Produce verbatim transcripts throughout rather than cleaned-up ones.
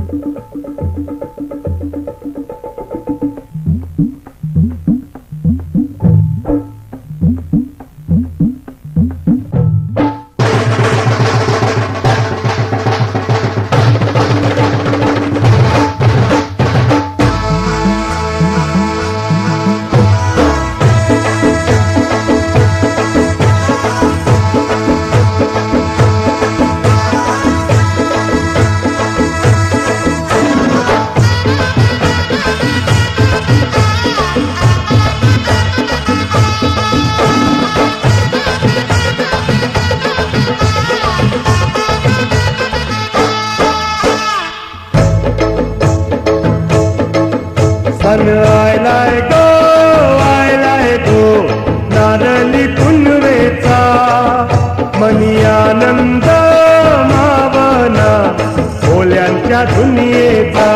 सन आयलाय गो आयलाय गो नारळी पुनवेचा मनी आनंद मावना ओल्यांच्या दुनियेचा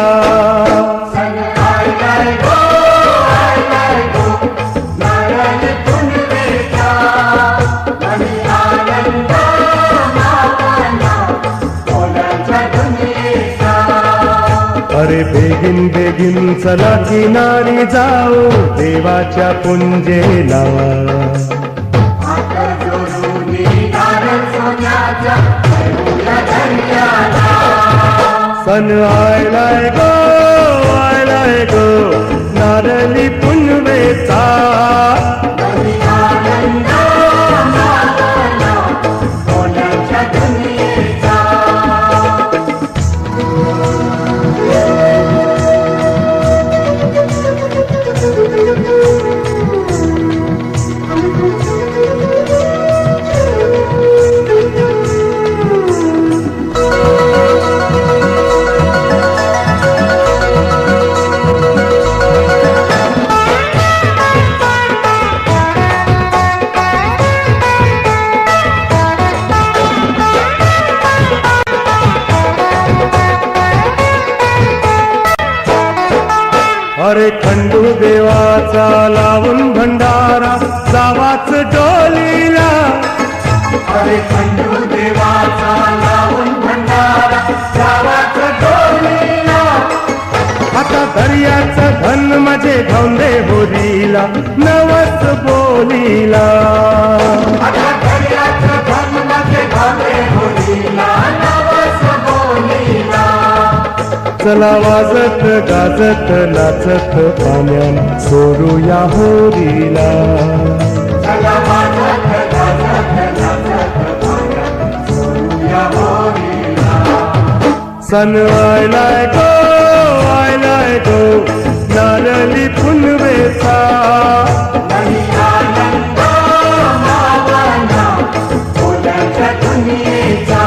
अरे begin begin चला किनारी जाऊ देवाच्या पुंजेला सन आयलाय गो आयलाय गो नारळी पुनवेचा अरे खंडू देवाचा लावून भंडारा जावाच डोलीला अरे खंडू देवाचा लावून भंडारा जावाच डोलीला आता दर्याचं धन माझे धौंदे होलीला नवस बोलीला आता दर्याचं धन माझे धौंदे होलीला नवस बोलीला चला वाजत गाजत नाचत पाण्यान सोडूया होरीला चला वाजत गाजत नाचत पाण्यान सोडूया होरीला सन आयलाय गो आयलाय गो नारळी पुनवेचा मनी आनंद मावना ओल्यांच्या दुनियेचा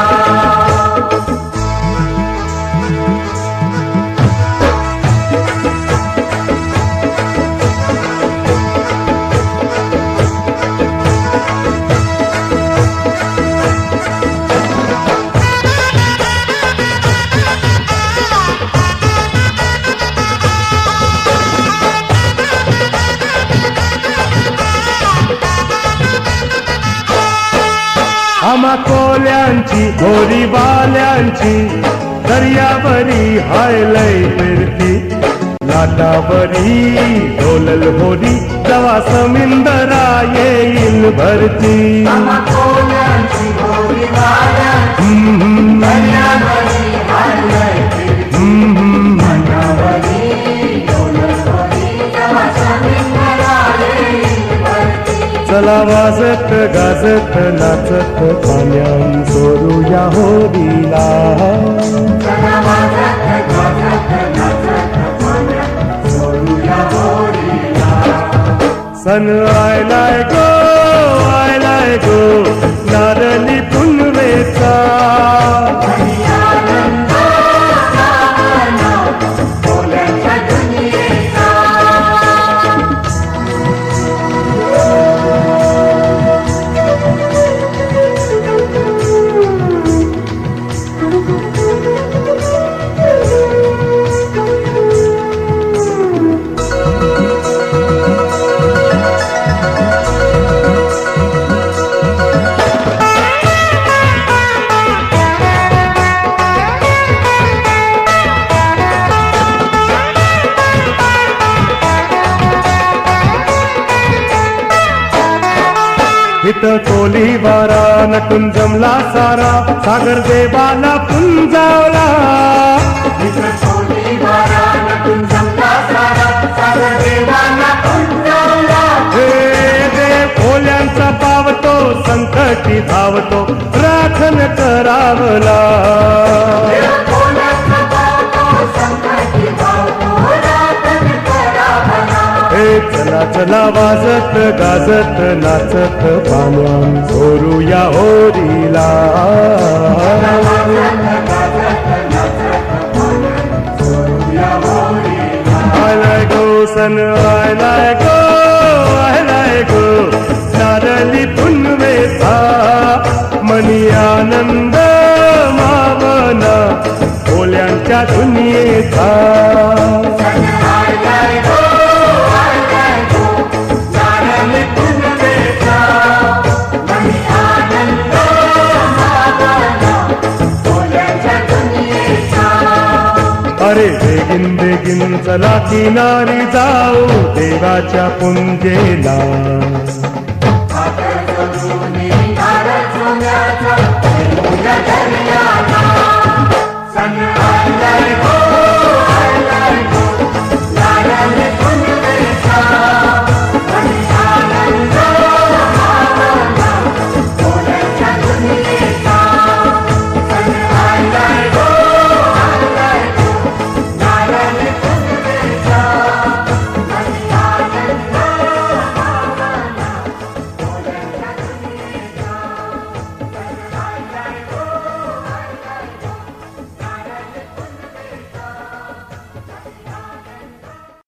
आम्हा कोल्यांची होरी वाल्यांची दर्यावरी हायलय फिरती लाटावरी डोलल होरी जवा समिंदरा येईल भरती आम्हा कोल्यांची होरी वाल्यांची दर्यावरी हायलय फिरती लाटावरी डोलल होरी जवा समिंदरा येईल भरती चला वाजत गाजत नाचत पाण्यान सोडूया होरीला चला वाजत गाजत नाचत पाण्यान सोडूया होरीला सन आयलाय गो आयलाय गो नारळी पुनवेचा मनी आनंद मावना ओल्यांच्या दुनियेचा इथं कोली वारा नटून जमला सारा सागर देवाला पुंजावला इथं कोली वारा नटून जमला सारा सागर देवाला पुंजावला हे देव ओल्यांचा पावतो संकटी धावतो राखण करावला देव कोल्याचा पावतो संकटी धावतो राखण करावला हे चला चला वाजत गाजत नाचत पाण्यान सोरूया होरीला I like go son I like go I like go नारळी पुनवेचा मनी आनंद मावना ओल्यांच्या दुनियेचा अरे बेगिन बेगिन चला किनारी जाऊ देवाच्या पुंजेला